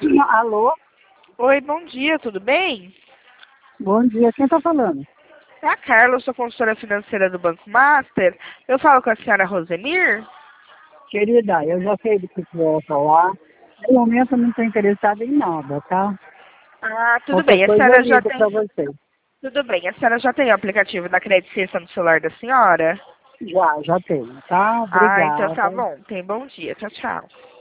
Alô? Oi, bom dia, tudo bem? Bom dia, quem tá falando? É a Carla, eu sou consultora financeira do Banco Master. Eu falo com a senhora Rosenir? Querida, eu já sei do que você vai falar. No momento eu não estou interessada em nada, tá? Ah, tudo Qualquer bem. coisa eu ligo pra você. Tudo bem. A senhora já tem o aplicativo da Credit Sexta no celular da senhora? Já tenho, tá? Ah, então tá Obrigada. bom. Tem bom dia. Tchau, tchau.